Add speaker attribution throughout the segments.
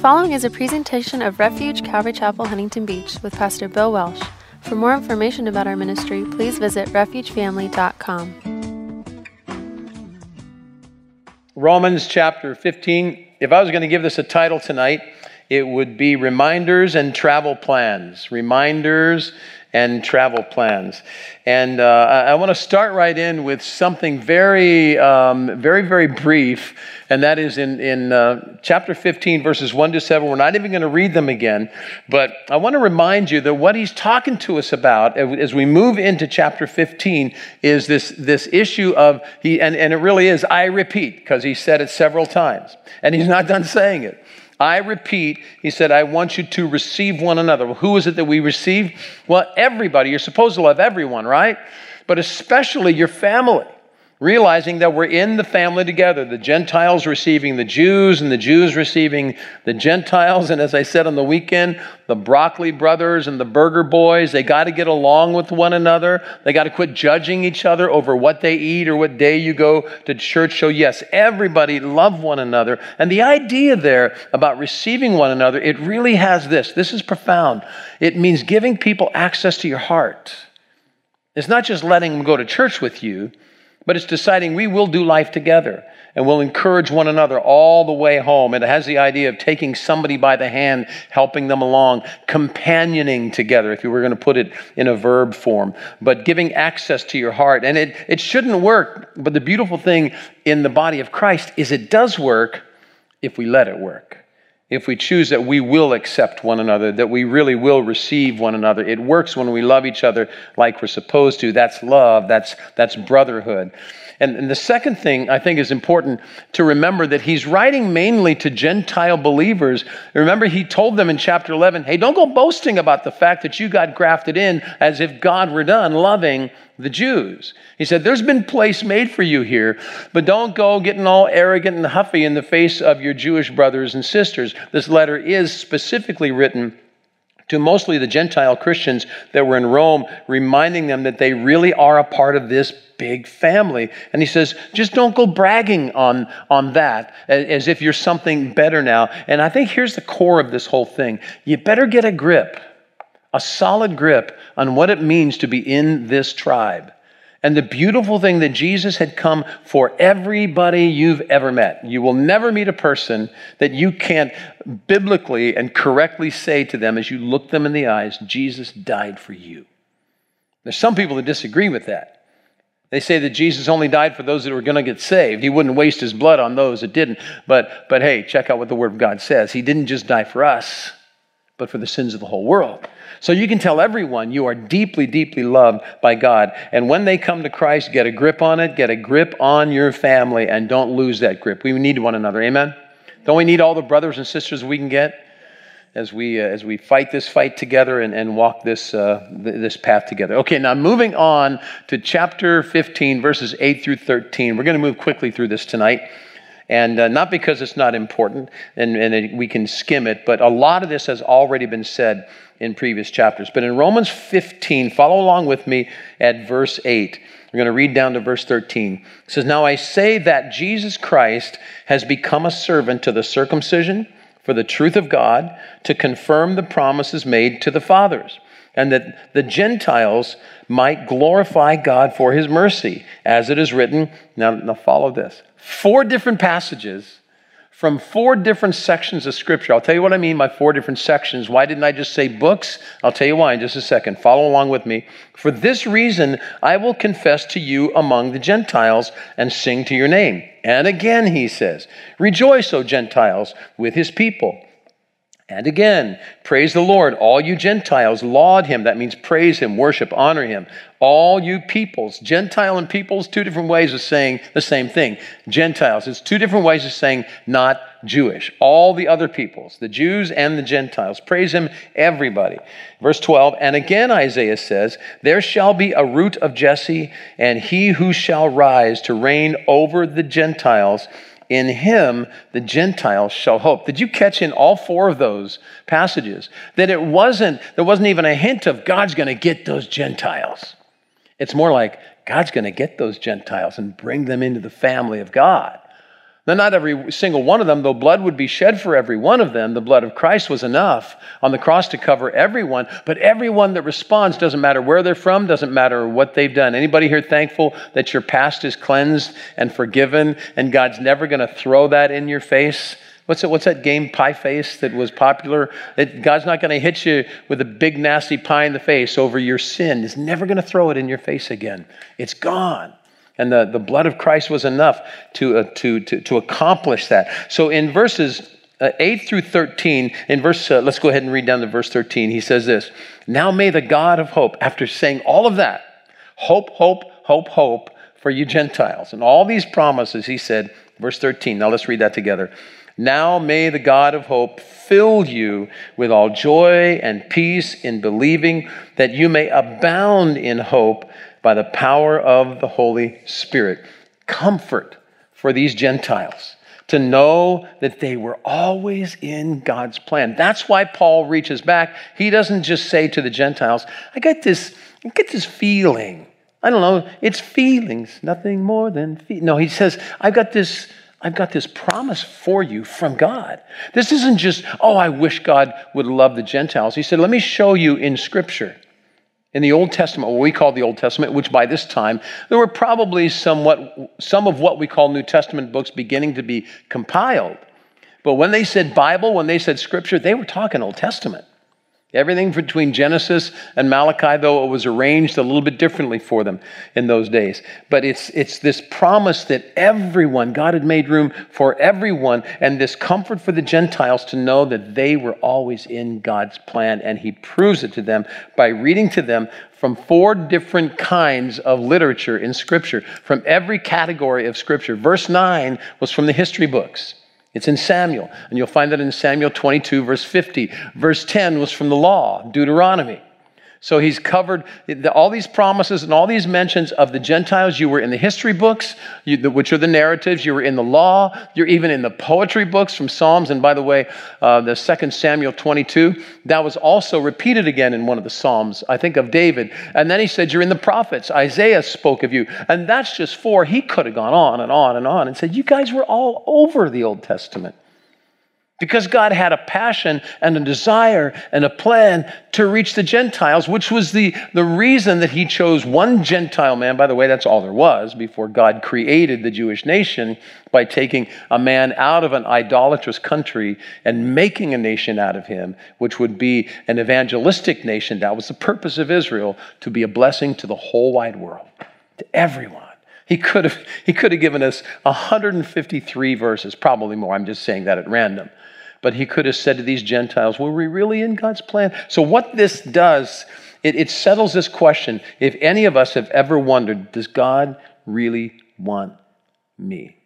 Speaker 1: following is a presentation of Refuge Calvary Chapel, Huntington Beach with Pastor Bill Welsh. For more information about our ministry, please visit refugefamily.com.
Speaker 2: Romans chapter 15. If I was going to give this a title tonight, it would be Reminders and Travel Plans. Reminders and Travel Plans. And I want to start right in with something very brief, and that is in chapter 15, verses 1 to 7. We're not even going to read them again, but I want to remind you that what he's talking to us about as we move into chapter 15 is this issue of, and it really is, I repeat, because he said it several times, and he's not done saying it. I repeat, he said, I want you to receive one another. Well, who is it that we receive? Well, everybody. You're supposed to love everyone, right? But especially your family. Realizing that we're in the family together. The Gentiles receiving the Jews and the Jews receiving the Gentiles. And as I said on the weekend, the Broccoli brothers and the Burger boys, they got to get along with one another. They got to quit judging each other over what they eat or what day you go to church. So yes, everybody love one another. And the idea there about receiving one another, it really has this. This is profound. It means giving people access to your heart. It's not just letting them go to church with you, but it's deciding we will do life together and we'll encourage one another all the way home. It has the idea of taking somebody by the hand, helping them along, companioning together, if you were going to put it in a verb form, but giving access to your heart. And it shouldn't work, but the beautiful thing in the body of Christ is it does work if we let it work. If we choose that we will accept one another, that we really will receive one another. It works when we love each other like we're supposed to. That's love. That's brotherhood. And the second thing I think is important to remember that he's writing mainly to Gentile believers. Remember, he told them in chapter 11, hey, don't go boasting about the fact that you got grafted in as if God were done loving the Jews. He said, there's been place made for you here, but don't go getting all arrogant and huffy in the face of your Jewish brothers and sisters. This letter is specifically written to mostly the Gentile Christians that were in Rome, reminding them that they really are a part of this big family. And he says, just don't go bragging on that as if you're something better now. And I think here's the core of this whole thing. You better get a grip, a solid grip on what it means to be in this tribe. And the beautiful thing that Jesus had come for everybody you've ever met. You will never meet a person that you can't biblically and correctly say to them as you look them in the eyes, Jesus died for you. There's some people that disagree with that. They say that Jesus only died for those that were going to get saved. He wouldn't waste his blood on those that didn't. But hey, check out what the Word of God says. He didn't just die for us, but for the sins of the whole world. So you can tell everyone you are deeply, deeply loved by God. And when they come to Christ, get a grip on it, get a grip on your family, and don't lose that grip. We need one another. Amen? Don't we need all the brothers and sisters we can get as we fight this fight together and walk this path together? Okay, now moving on to chapter 15, verses 8 through 13. We're going to move quickly through this tonight. And not because it's not important and we can skim it, but a lot of this has already been said in previous chapters. But in Romans 15, follow along with me at verse 8. We're going to read down to verse 13. It says, now I say that Jesus Christ has become a servant to the circumcision for the truth of God, to confirm the promises made to the fathers, and that the Gentiles might glorify God for his mercy, as it is written. Now follow this. 4 different passages from 4 different sections of Scripture. I'll tell you what I mean by 4 different sections. Why didn't I just say books? I'll tell you why in just a second. Follow along with me. For this reason, I will confess to you among the Gentiles and sing to your name. And again, he says, rejoice, O Gentiles, with his people. And again, praise the Lord, all you Gentiles, laud him. That means praise him, worship, honor him. All you peoples, Gentile and peoples, 2 different ways of saying the same thing. Gentiles, it's 2 different ways of saying not Jewish. All the other peoples, the Jews and the Gentiles, praise him, everybody. Verse 12, and again Isaiah says, there shall be a root of Jesse, and he who shall rise to reign over the Gentiles. In him, the Gentiles shall hope. Did you catch in all 4 of those passages that there wasn't even a hint of God's going to get those Gentiles? It's more like God's going to get those Gentiles and bring them into the family of God. Now, not every single one of them, though blood would be shed for every one of them. The blood of Christ was enough on the cross to cover everyone. But everyone that responds, doesn't matter where they're from, doesn't matter what they've done. Anybody here thankful that your past is cleansed and forgiven and God's never going to throw that in your face? What's that game, Pie Face, that was popular? God's not going to hit you with a big nasty pie in the face over your sin. He's never going to throw it in your face again. It's gone. And the blood of Christ was enough to accomplish that. So in verses 8 through 13, let's go ahead and read down to verse 13. He says this, "Now may the God of hope," after saying all of that, hope, hope, hope, hope for you Gentiles. And all these promises, he said, verse 13. Now let's read that together. "Now may the God of hope fill you with all joy and peace in believing, that you may abound in hope by the power of the Holy Spirit." Comfort for these Gentiles to know that they were always in God's plan. That's why Paul reaches back. He doesn't just say to the Gentiles, I get this feeling. I don't know, it's feelings, nothing more than feelings. No, he says, I've got this promise for you from God. This isn't just, I wish God would love the Gentiles. He said, let me show you in Scripture. In the Old Testament, what we call the Old Testament, which by this time, there were probably some of what we call New Testament books beginning to be compiled. But when they said Bible, when they said Scripture, they were talking Old Testament. Everything between Genesis and Malachi, though it was arranged a little bit differently for them in those days. But it's this promise that everyone, God had made room for everyone, and this comfort for the Gentiles to know that they were always in God's plan. And he proves it to them by reading to them from 4 different kinds of literature in Scripture, from every category of Scripture. Verse 9 was from the history books. It's in Samuel, and you'll find that in Samuel 22, verse 50. Verse 10 was from the law, Deuteronomy. So he's covered all these promises and all these mentions of the Gentiles. You were in the history books, which are the narratives. You were in the law. You're even in the poetry books from Psalms. And by the way, the 2 Samuel 22, that was also repeated again in one of the Psalms, I think of David. And then he said, you're in the prophets. Isaiah spoke of you. And that's just 4. He could have gone on and on and on and said, you guys were all over the Old Testament. Because God had a passion and a desire and a plan to reach the Gentiles, which was the reason that he chose one Gentile man. By the way, that's all there was before God created the Jewish nation, by taking a man out of an idolatrous country and making a nation out of him, which would be an evangelistic nation. That was the purpose of Israel, to be a blessing to the whole wide world, to everyone. He could have given us 153 verses, probably more. I'm just saying that at random. But he could have said to these Gentiles, were we really in God's plan? So what this does, it settles this question. If any of us have ever wondered, does God really want me?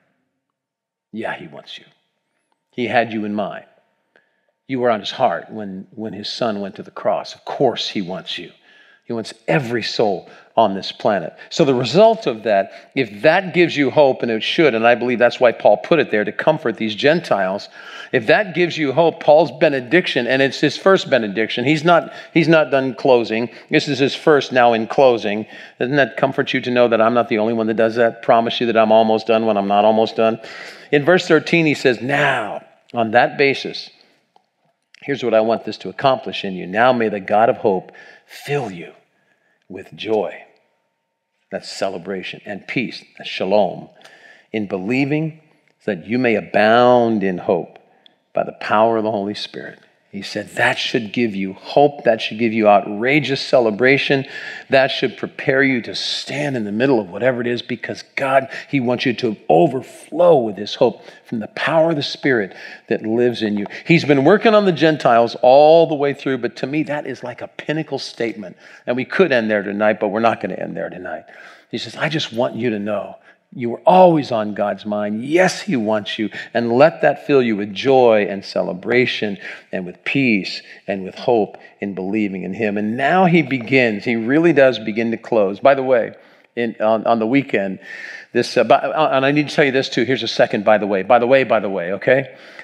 Speaker 2: Yeah, he wants you. He had you in mind. You were on his heart when his son went to the cross. Of course he wants you. He wants every soul on this planet. So the result of that, if that gives you hope, and it should, and I believe that's why Paul put it there, to comfort these Gentiles, if that gives you hope, Paul's benediction, and it's his first benediction, he's not done closing. This is his first now in closing. Doesn't that comfort you to know that I'm not the only one that does that? Promise you that I'm almost done when I'm not almost done. In verse 13, he says, now, on that basis, here's what I want this to accomplish in you. Now may the God of hope fill you with joy, that's celebration, and peace, that's shalom, in believing, so that you may abound in hope by the power of the Holy Spirit. He said that should give you hope, that should give you outrageous celebration, that should prepare you to stand in the middle of whatever it is, because God, he wants you to overflow with this hope from the power of the Spirit that lives in you. He's been working on the Gentiles all the way through, but to me that is like a pinnacle statement. And we could end there tonight, but we're not going to end there tonight. He says, I just want you to know you are always on God's mind. Yes, he wants you. And let that fill you with joy and celebration and with peace and with hope in believing in him. And now he really does begin to close. By the way, on the weekend, and I need to tell you this too. Here's a second by the way, okay?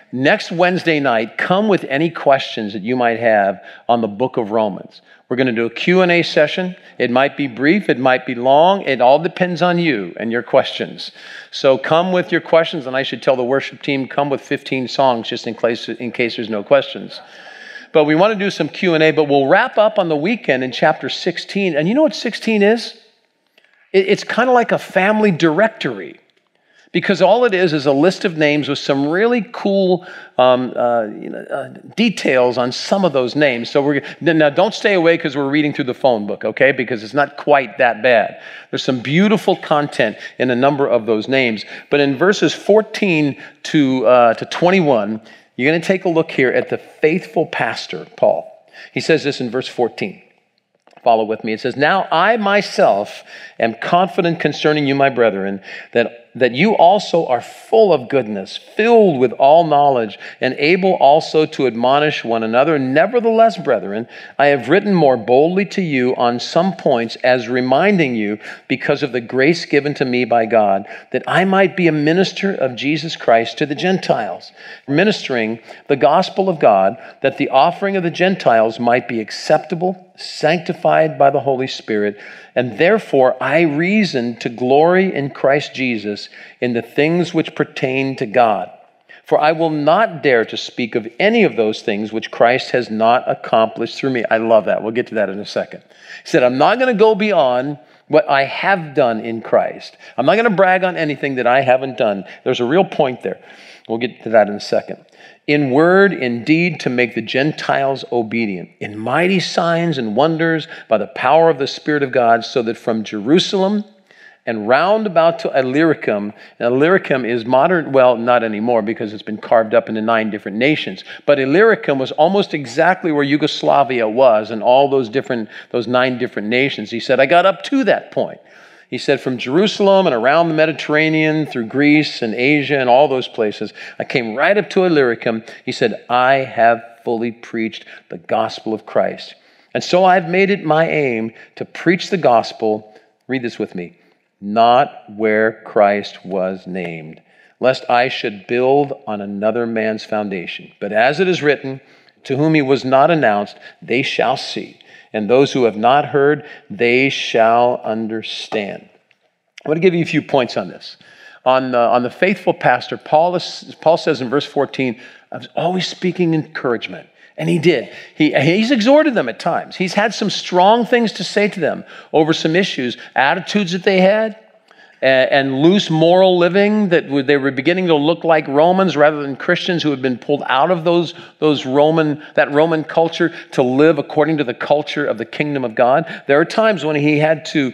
Speaker 2: next Wednesday night, come with any questions that you might have on the book of Romans. We're going to do a Q&A session. It might be brief, it might be long. It all depends on you and your questions. So come with your questions, and I should tell the worship team, come with 15 songs just in case there's no questions. But we want to do some Q&A, but we'll wrap up on the weekend in chapter 16. And you know what 16 is? It's kind of like a family directory. Because all it is a list of names with some really cool details on some of those names. So now don't stay away because we're reading through the phone book, okay? Because it's not quite that bad. There's some beautiful content in a number of those names. But in verses 14 to 21, you're going to take a look here at the faithful pastor, Paul. He says this in verse 14. Follow with me. It says, "Now I myself am confident concerning you, my brethren, that you also are full of goodness, filled with all knowledge, and able also to admonish one another. Nevertheless, brethren, I have written more boldly to you on some points, as reminding you, because of the grace given to me by God, that I might be a minister of Jesus Christ to the Gentiles, ministering the gospel of God, that the offering of the Gentiles might be acceptable, sanctified by the Holy Spirit, and therefore I reason to glory in Christ Jesus in the things which pertain to God. For I will not dare to speak of any of those things which Christ has not accomplished through me." I love that. We'll get to that in a second. He said, I'm not going to go beyond what I have done in Christ. I'm not going to brag on anything that I haven't done. There's a real point there. We'll get to that in a second. "In word, in deed, to make the Gentiles obedient, in mighty signs and wonders by the power of the Spirit of God, so that from Jerusalem and round about to Illyricum," and Illyricum is modern, well, not anymore because it's been carved up into 9 different nations, but Illyricum was almost exactly where Yugoslavia was and all those 9 different nations. He said, I got up to that point. He said, from Jerusalem and around the Mediterranean, through Greece and Asia and all those places, I came right up to Illyricum. He said, I have fully preached the gospel of Christ. And so I've made it my aim to preach the gospel, read this with me, not where Christ was named, lest I should build on another man's foundation. But as it is written, to whom he was not announced, they shall see. And those who have not heard, they shall understand. I want to give you a few points on this. On the faithful pastor, Paul says in verse 14, I was always speaking encouragement. And he did. He's exhorted them at times. He's had some strong things to say to them over some issues, attitudes that they had, and loose moral living, that they were beginning to look like Romans rather than Christians who had been pulled out of that Roman culture to live according to the culture of the kingdom of God. There are times when he had to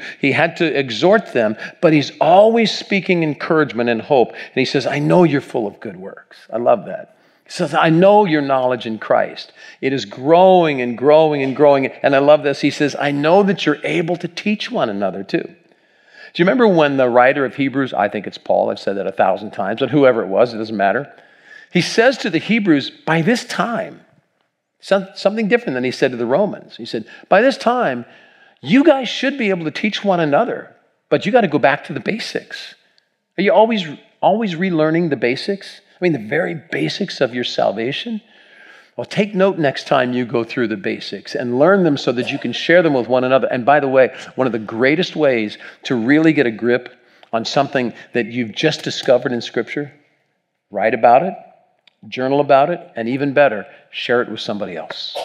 Speaker 2: exhort them, but he's always speaking encouragement and hope. And he says, I know you're full of good works. I love that. He says, I know your knowledge in Christ. It is growing and growing and growing. And I love this. He says, I know that you're able to teach one another too. Do you remember when the writer of Hebrews, I think it's Paul, I've said that 1,000 times, but whoever it was, it doesn't matter. He says to the Hebrews, by this time, something different than he said to the Romans. He said, by this time, you guys should be able to teach one another, but you got to go back to the basics. Are you always relearning the basics? I mean, the very basics of your salvation? Well, take note next time you go through the basics and learn them so that you can share them with one another. And by the way, one of the greatest ways to really get a grip on something that you've just discovered in Scripture, write about it, journal about it, and even better, share it with somebody else.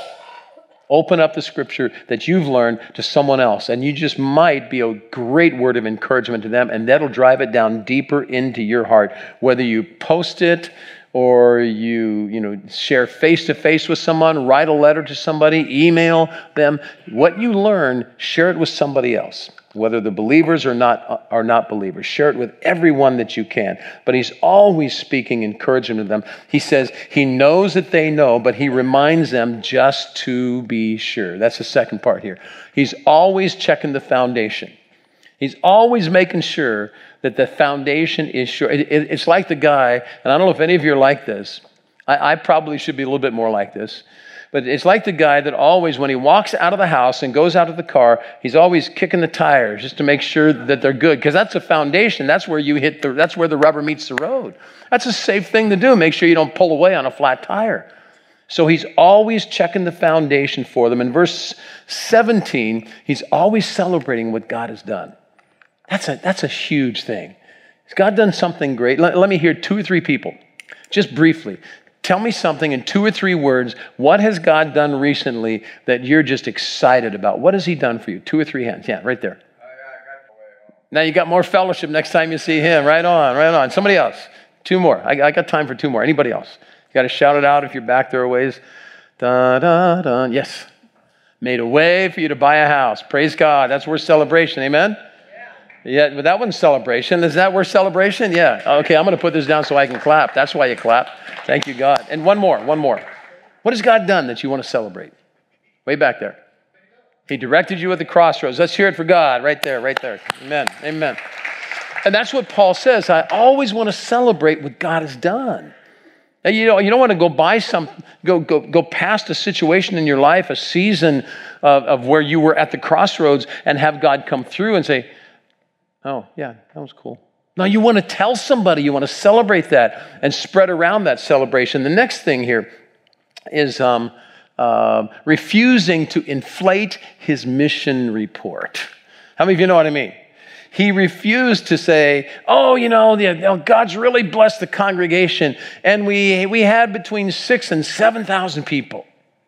Speaker 2: Open up the Scripture that you've learned to someone else, and you just might be a great word of encouragement to them, and that'll drive it down deeper into your heart, whether you post it or you share face-to-face with someone, write a letter to somebody, email them. What you learn, share it with somebody else, whether they're believers or not believers. Share it with everyone that you can. But he's always speaking encouragement to them. He says he knows that they know, but he reminds them just to be sure. That's the second part here. He's always checking the foundation. He's always making sure that the foundation is sure. It's like the guy, and I don't know if any of you are like this. I probably should be a little bit more like this. But it's like the guy that always, when he walks out of the house and goes out of the car, he's always kicking the tires just to make sure that they're good. Because that's the foundation. That's where that's where the rubber meets the road. That's a safe thing to do. Make sure you don't pull away on a flat tire. So he's always checking the foundation for them. In verse 17, he's always celebrating what God has done. That's a huge thing. Has God done something great? Let me hear 2 or 3 people, just briefly. Tell me something in 2 or 3 words. What has God done recently that you're just excited about? What has he done for you? 2 or 3 hands. Yeah, right there. Now you got more fellowship next time you see him. Right on, right on. Somebody else. 2 more. I got time for 2 more. Anybody else? You got to shout it out if you're back there a ways. Da, da, da. Yes. Made a way for you to buy a house. Praise God. That's worth celebration. Amen? Yeah, but that wasn't celebration. Is that worth celebration? Yeah. Okay, I'm going to put this down so I can clap. That's why you clap. Thank you, God. And one more. What has God done that you want to celebrate? Way back there. He directed you at the crossroads. Let's hear it for God. Right there, right there. Amen. Amen. And that's what Paul says. I always want to celebrate what God has done. Now, you don't want to go past a situation in your life, a season of where you were at the crossroads and have God come through and say, oh, yeah, that was cool. No, you want to tell somebody, you want to celebrate that and spread around that celebration. The next thing here is refusing to inflate his mission report. How many of you know what I mean? He refused to say, God's really blessed the congregation, and we had between 6,000 and 7,000 people.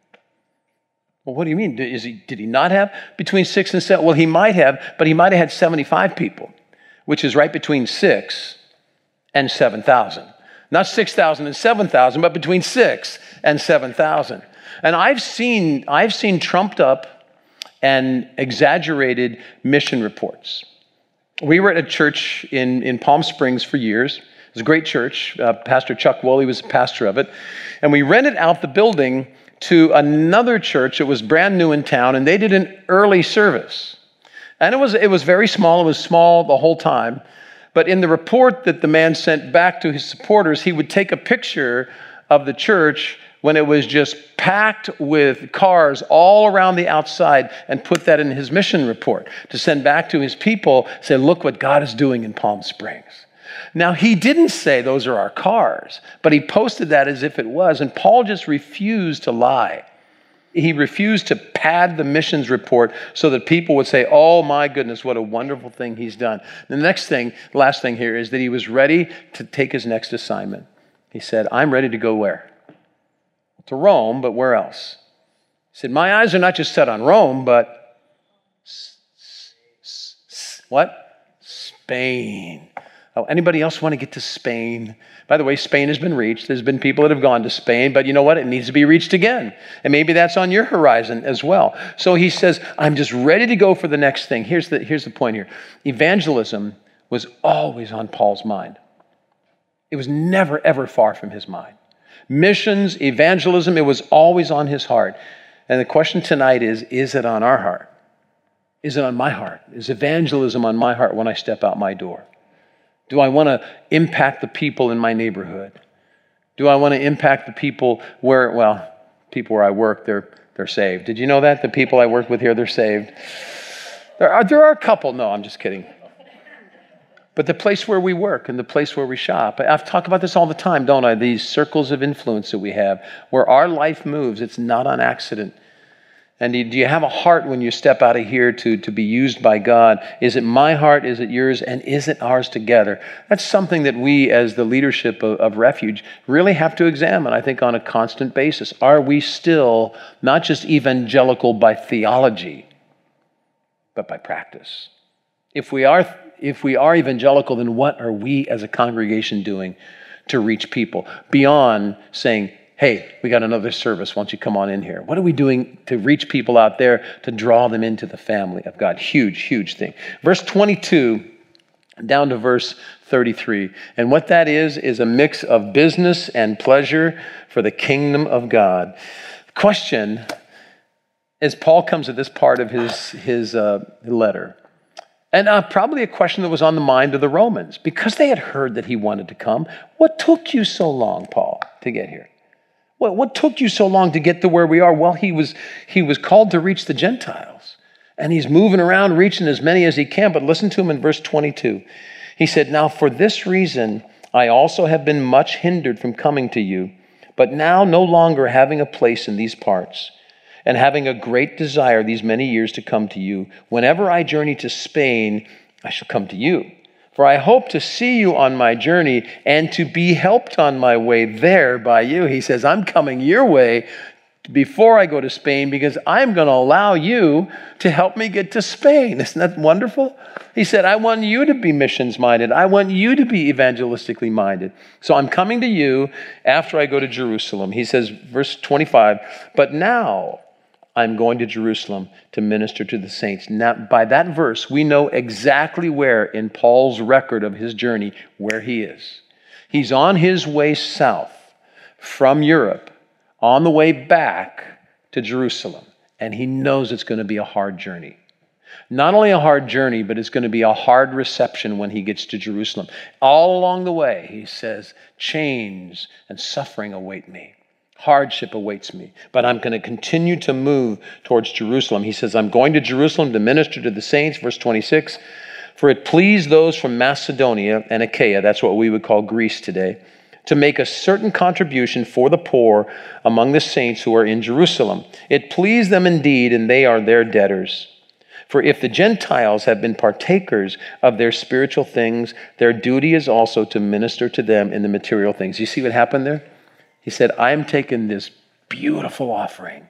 Speaker 2: Well, what do you mean? Did he not have between 6 and 7? Well, he might have, but he might have had 75 people, which is right between 6 and 7,000. Not 6,000 and 7,000, but between 6 and 7,000. And I've seen trumped up and exaggerated mission reports. We were at a church in Palm Springs for years. It was a great church. Pastor Chuck Woolley was the pastor of it. And we rented out the building to another church. It was brand new in town, and they did an early service. And it was very small. It was small the whole time. But in the report that the man sent back to his supporters, he would take a picture of the church when it was just packed with cars all around the outside and put that in his mission report to send back to his people, say, look what God is doing in Palm Springs. Now, he didn't say those are our cars, but he posted that as if it was, and Paul just refused to lie. He refused to pad the missions report so that people would say, oh my goodness, what a wonderful thing he's done. The last thing here is that he was ready to take his next assignment. He said, I'm ready to go where? To Rome, but where else? He said, my eyes are not just set on Rome, but what? Spain. Oh, anybody else want to get to Spain? By the way, Spain has been reached. There's been people that have gone to Spain, but you know what? It needs to be reached again. And maybe that's on your horizon as well. So he says, I'm just ready to go for the next thing. Here's the point here. Evangelism was always on Paul's mind. It was never, ever far from his mind. Missions, evangelism, it was always on his heart. And the question tonight is it on our heart? Is it on my heart? Is evangelism on my heart when I step out my door? Do I want to impact the people in my neighborhood? Do I want to impact the people where I work, they're saved. Did you know that? The people I work with here, they're saved. There are a couple. No, I'm just kidding. But the place where we work and the place where we shop, I've talked about this all the time, don't I? These circles of influence that we have, where our life moves, it's not on accident. And do you have a heart when you step out of here to be used by God? Is it my heart? Is it yours? And is it ours together? That's something that we, as the leadership of Refuge, really have to examine, I think, on a constant basis. Are we still not just evangelical by theology, but by practice? If we are evangelical, then what are we as a congregation doing to reach people beyond saying, hey, we got another service, why don't you come on in here? What are we doing to reach people out there, to draw them into the family of God? Huge, huge thing. Verse 22 down to verse 33. And what that is a mix of business and pleasure for the kingdom of God. Question, as Paul comes to this part of his letter, and probably a question that was on the mind of the Romans, because they had heard that he wanted to come. What took you so long, Paul, to get here? What took you so long to get to where we are? Well, he was called to reach the Gentiles. And he's moving around, reaching as many as he can. But listen to him in verse 22. He said, now for this reason, I also have been much hindered from coming to you, but now no longer having a place in these parts, and having a great desire these many years to come to you. Whenever I journey to Spain, I shall come to you. For I hope to see you on my journey and to be helped on my way there by you. He says, I'm coming your way before I go to Spain because I'm going to allow you to help me get to Spain. Isn't that wonderful? He said, I want you to be missions minded. I want you to be evangelistically minded. So I'm coming to you after I go to Jerusalem. He says, verse 25, but now I'm going to Jerusalem to minister to the saints. Now, by that verse, we know exactly where in Paul's record of his journey, where he is. He's on his way south from Europe, on the way back to Jerusalem. And he knows it's going to be a hard journey. Not only a hard journey, but it's going to be a hard reception when he gets to Jerusalem. All along the way, he says, chains and suffering await me. Hardship awaits me, but I'm going to continue to move towards Jerusalem. He says, I'm going to Jerusalem to minister to the saints, verse 26, for it pleased those from Macedonia and Achaia, that's what we would call Greece today, to make a certain contribution for the poor among the saints who are in Jerusalem. It pleased them indeed, and they are their debtors. For if the Gentiles have been partakers of their spiritual things, their duty is also to minister to them in the material things. You see what happened there? He said, I'm taking this beautiful offering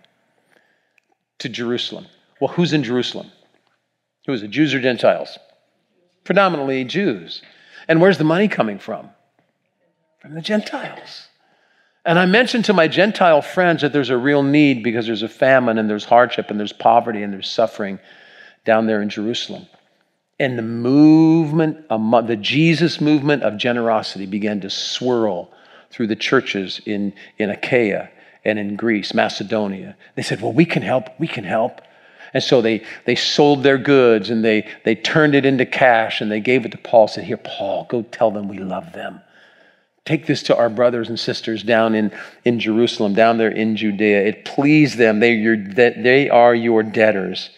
Speaker 2: to Jerusalem. Well, who's in Jerusalem? Who is it, Jews or Gentiles? Predominantly Jews. And where's the money coming from? From the Gentiles. And I mentioned to my Gentile friends that there's a real need because there's a famine and there's hardship and there's poverty and there's suffering down there in Jerusalem. And the movement, the Jesus movement of generosity began to swirl through the churches in Achaia and in Greece, Macedonia. They said, well, we can help. And so they sold their goods and they turned it into cash and they gave it to Paul, said, here, Paul, go tell them we love them. Take this to our brothers and sisters down in Jerusalem, down there in Judea. It pleased them. They are your debtors.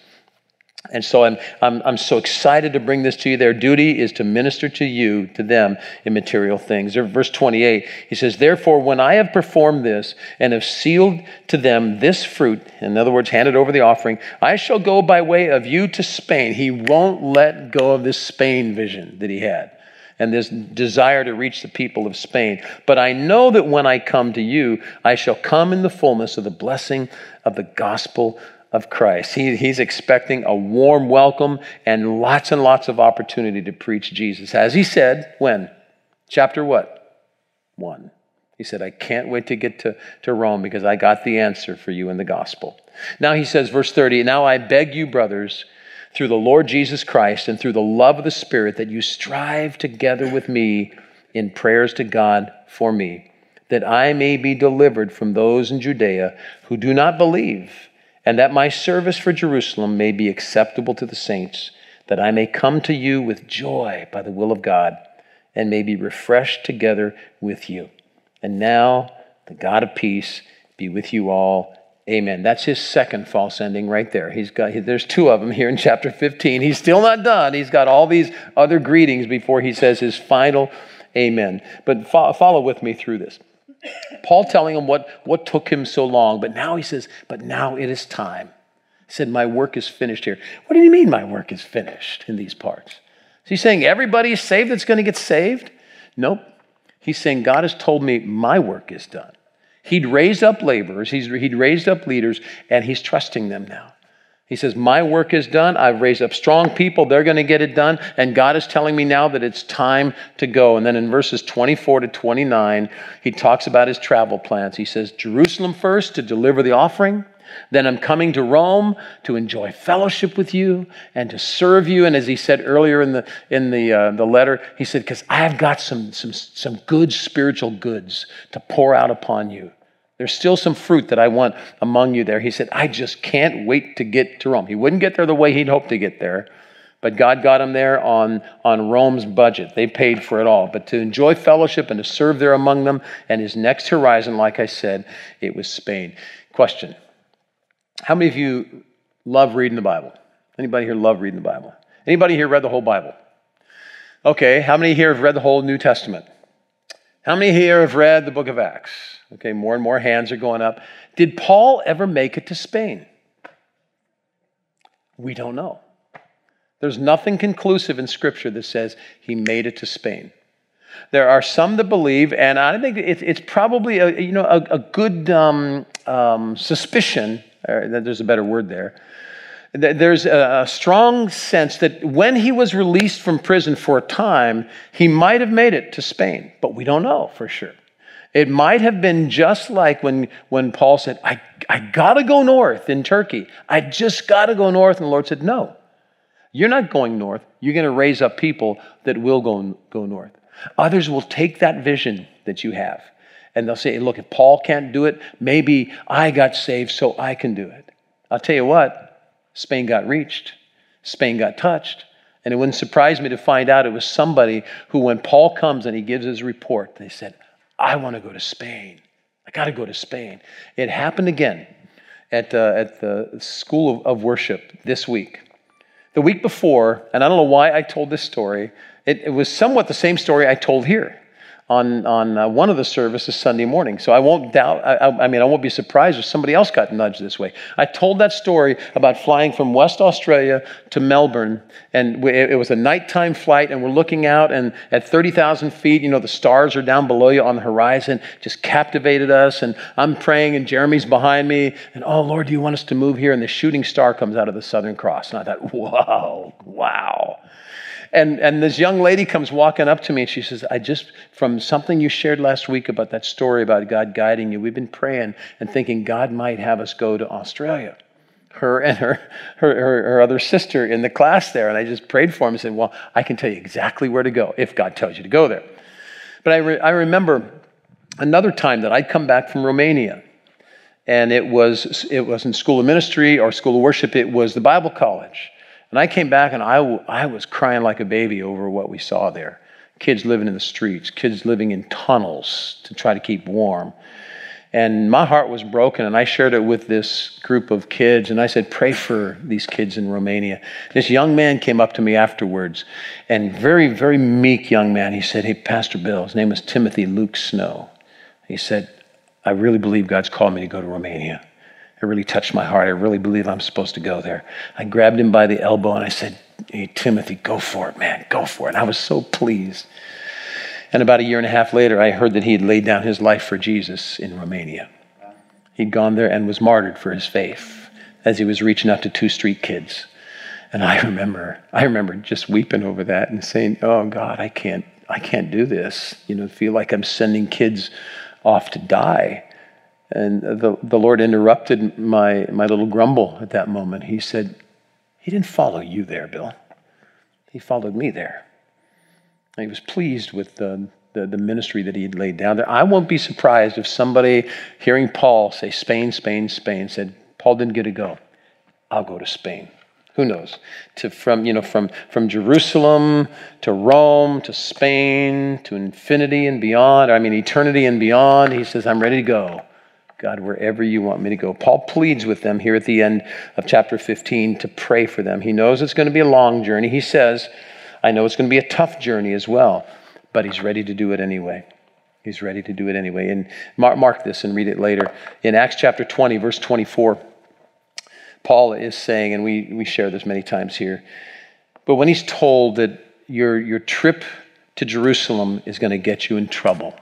Speaker 2: And so I'm so excited to bring this to you. Their duty is to minister to them in material things. Verse 28, he says, therefore, when I have performed this and have sealed to them this fruit, in other words, handed over the offering, I shall go by way of you to Spain. He won't let go of this Spain vision that he had and this desire to reach the people of Spain. But I know that when I come to you, I shall come in the fullness of the blessing of the gospel of Christ. He's expecting a warm welcome and lots of opportunity to preach Jesus. As he said, when? Chapter what? 1. He said, I can't wait to get to Rome because I got the answer for you in the gospel. Now he says, verse 30, now I beg you, brothers, through the Lord Jesus Christ and through the love of the Spirit, that you strive together with me in prayers to God for me, that I may be delivered from those in Judea who do not believe, and that my service for Jerusalem may be acceptable to the saints, that I may come to you with joy by the will of God, and may be refreshed together with you. And now the God of peace be with you all. Amen. That's his second false ending right there. There's 2 of them here in chapter 15. He's still not done. He's got all these other greetings before he says his final amen. But follow with me through this. Paul telling him what took him so long, but now he says, but now it is time. He said, my work is finished here. What do you mean my work is finished in these parts? Is he saying everybody is saved that's going to get saved? Nope. He's saying God has told me my work is done. He'd raised up laborers, he'd raised up leaders, and he's trusting them now. He says, my work is done. I've raised up strong people. They're going to get it done. And God is telling me now that it's time to go. And then in verses 24 to 29, he talks about his travel plans. He says, Jerusalem first to deliver the offering. Then I'm coming to Rome to enjoy fellowship with you and to serve you. And as he said earlier in the letter, he said, because I've got some good spiritual goods to pour out upon you. There's still some fruit that I want among you there. He said, I just can't wait to get to Rome. He wouldn't get there the way he'd hoped to get there, But God got him there on Rome's budget. They paid for it all. But to enjoy fellowship and to serve there among them, and his next horizon, like I said, it was Spain. Question: how many of you love reading the Bible? Anybody here love reading the Bible? Anybody here read the whole Bible? Okay, how many here have read the whole New Testament? How many here have read the book of Acts? Okay, more and more hands are going up. Did Paul ever make it to Spain? We don't know. There's nothing conclusive in Scripture that says he made it to Spain. There are some that believe, and I think it's probably a good suspicion, or there's a better word there. There's a strong sense that when he was released from prison for a time, he might have made it to Spain, but we don't know for sure. It might have been just like when Paul said, I got to go north in Turkey. I just got to go north. And the Lord said, no, you're not going north. You're going to raise up people that will go north. Others will take that vision that you have, and they'll say, look, if Paul can't do it, maybe I got saved so I can do it. I'll tell you what, Spain got reached. Spain got touched. And it wouldn't surprise me to find out it was somebody who, when Paul comes and he gives his report, they said, I want to go to Spain. I got to go to Spain. It happened again at the School of Worship this week. The week before, and I don't know why I told this story, it was somewhat the same story I told here on one of the services Sunday morning. So I won't doubt, I won't be surprised if somebody else got nudged this way. I told that story about flying from West Australia to Melbourne, and it was a nighttime flight, and we're looking out, and at 30,000 feet, the stars are down below you on the horizon, just captivated us, and I'm praying, and Jeremy's behind me, and oh, Lord, do you want us to move here? And the shooting star comes out of the Southern Cross, and I thought, whoa, wow. And this young lady comes walking up to me and she says, from something you shared last week about that story about God guiding you, we've been praying and thinking God might have us go to Australia. Her and her other sister in the class there. And I just prayed for him and said, well, I can tell you exactly where to go if God tells you to go there. But I remember another time that I'd come back from Romania, and it wasn't School of Ministry or School of Worship, it was the Bible College. And I came back and I was crying like a baby over what we saw there. Kids living in the streets, kids living in tunnels to try to keep warm. And my heart was broken, and I shared it with this group of kids, and I said, pray for these kids in Romania. This young man came up to me afterwards, and very, very meek young man. He said, hey, Pastor Bill, his name was Timothy Luke Snow. He said, I really believe God's called me to go to Romania. It really touched my heart. I really believe I'm supposed to go there. I grabbed him by the elbow and I said, hey, Timothy, go for it, man. Go for it. And I was so pleased. And about a year and a half later, I heard that he had laid down his life for Jesus in Romania. He'd gone there and was martyred for his faith as he was reaching out to 2 street kids. And I remember just weeping over that and saying, oh God, I can't do this. Feel like I'm sending kids off to die. And the Lord interrupted my little grumble at that moment. He said, he didn't follow you there, Bill. He followed me there. And he was pleased with the ministry that he had laid down there. I won't be surprised if somebody hearing Paul say Spain, Spain, Spain said, Paul didn't get to go. I'll go to Spain. Who knows? From Jerusalem to Rome to Spain to infinity and beyond. Eternity and beyond. He says, I'm ready to go. God, wherever you want me to go. Paul pleads with them here at the end of chapter 15 to pray for them. He knows it's going to be a long journey. He says, I know it's going to be a tough journey as well, but he's ready to do it anyway. He's ready to do it anyway. And mark this and read it later. In Acts chapter 20, verse 24, Paul is saying, and we share this many times here, but when he's told that your trip to Jerusalem is going to get you in trouble,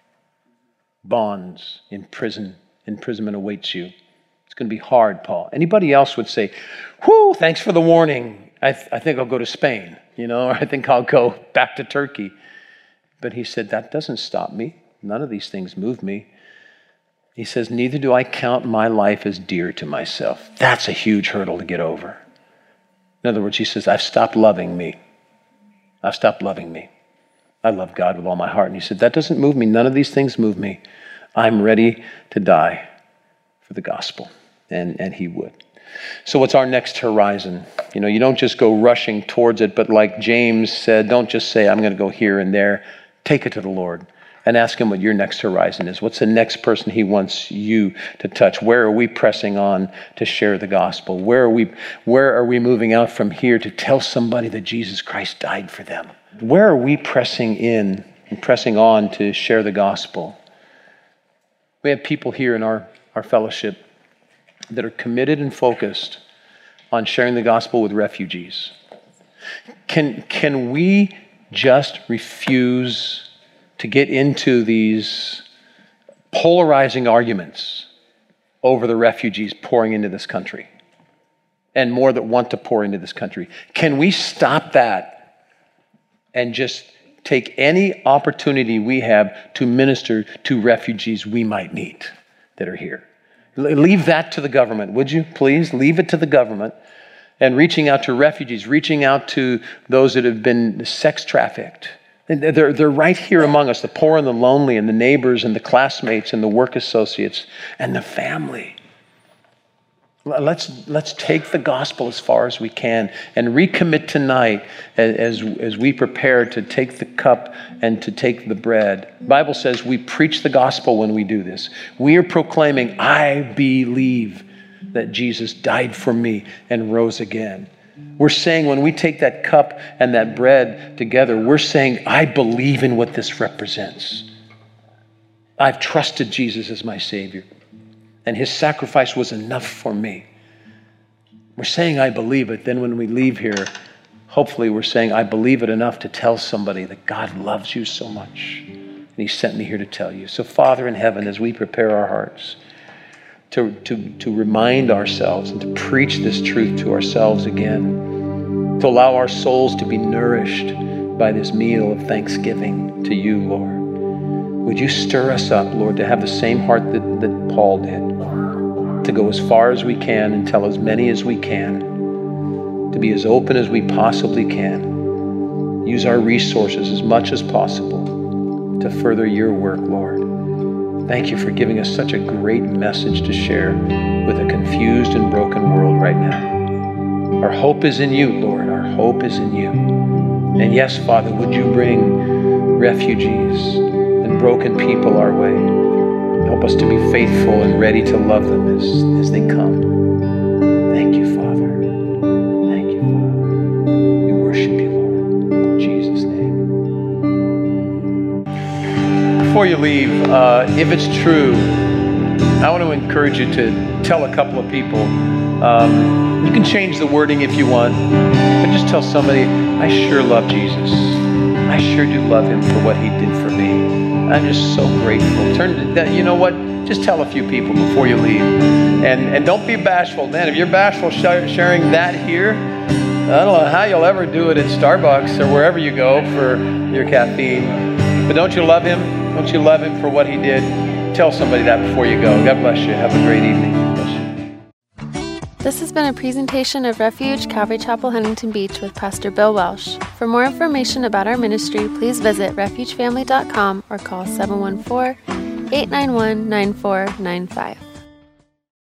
Speaker 2: bonds, imprisonment awaits you. It's going to be hard, Paul. Anybody else would say, whoo, thanks for the warning. I think I'll go to Spain, or I think I'll go back to Turkey. But he said, that doesn't stop me. None of these things move me. He says, neither do I count my life as dear to myself. That's a huge hurdle to get over. In other words, he says, I've stopped loving me. I've stopped loving me. I love God with all my heart. And he said, that doesn't move me. None of these things move me. I'm ready to die for the gospel. And he would. So what's our next horizon? You don't just go rushing towards it, but like James said, don't just say, I'm going to go here and there. Take it to the Lord and ask him what your next horizon is. What's the next person he wants you to touch? Where are we pressing on to share the gospel? Where are we moving out from here to tell somebody that Jesus Christ died for them? Where are we pressing in and pressing on to share the gospel? We have people here in our fellowship that are committed and focused on sharing the gospel with refugees. Can we just refuse to get into these polarizing arguments over the refugees pouring into this country and more that want to pour into this country? Can we stop that and just take any opportunity we have to minister to refugees we might meet that are here? Leave that to the government, would you? Please leave it to the government. And reaching out to refugees, reaching out to those that have been sex trafficked. They're right here among us, the poor and the lonely and the neighbors and the classmates and the work associates and the family. Let's take the gospel as far as we can and recommit tonight as we prepare to take the cup and to take the bread. The Bible says we preach the gospel when we do this. We are proclaiming, I believe that Jesus died for me and rose again. We're saying when we take that cup and that bread together, we're saying, I believe in what this represents. I've trusted Jesus as my Savior, and his sacrifice was enough for me. We're saying, I believe it. Then when we leave here, hopefully we're saying, I believe it enough to tell somebody that God loves you so much, and he sent me here to tell you. So Father in heaven, as we prepare our hearts to remind ourselves and to preach this truth to ourselves again, to allow our souls to be nourished by this meal of thanksgiving to you, Lord. Would you stir us up, Lord, to have the same heart that Paul did, to go as far as we can and tell as many as we can, to be as open as we possibly can, use our resources as much as possible to further your work, Lord. Thank you for giving us such a great message to share with a confused and broken world right now. Our hope is in you, Lord. Our hope is in you. And yes, Father, would you bring refugees and broken people our way? Help us to be faithful and ready to love them as they come. Thank you, Father. Thank you, Father. We worship you, Lord. In Jesus' name. Before you leave, if it's true, I want to encourage you to tell a couple of people. You can change the wording if you want, but just tell somebody, I sure love Jesus. I sure do love him for what he did for me. I'm just so grateful. Turn to that. You know what? Just tell a few people before you leave. And don't be bashful. Man, if you're bashful sharing that here, I don't know how you'll ever do it at Starbucks or wherever you go for your caffeine. But don't you love him? Don't you love him for what he did? Tell somebody that before you go. God bless you. Have a great evening.
Speaker 1: This has been a presentation of Refuge Calvary Chapel, Huntington Beach with Pastor Bill Welsh. For more information about our ministry, please visit refugefamily.com or call 714-891-9495.